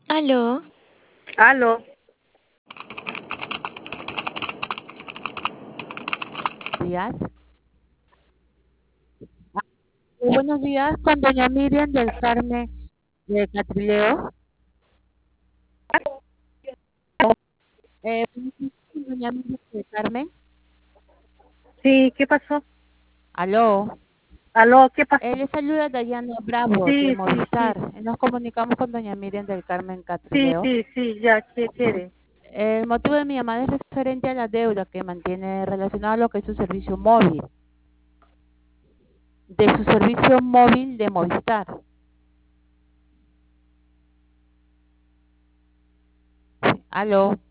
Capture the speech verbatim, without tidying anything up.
Aló, Aló, días. Eh, buenos días, con doña Miriam del Carmen de Catrileo. Eh, doña Miriam del Carmen. sí, ¿qué pasó? Aló. Aló, ¿qué pasó? Eh, le saluda Dayana Bravo de Sí, sí, sí, Movistar. Eh, Nos comunicamos con doña Miriam del Carmen sí, Catrileo. sí, sí, ya, ¿qué quiere? El motivo de mi llamada es referente a la deuda que mantiene relacionada a lo que es su servicio móvil, de su servicio móvil de Movistar. Sí, aló.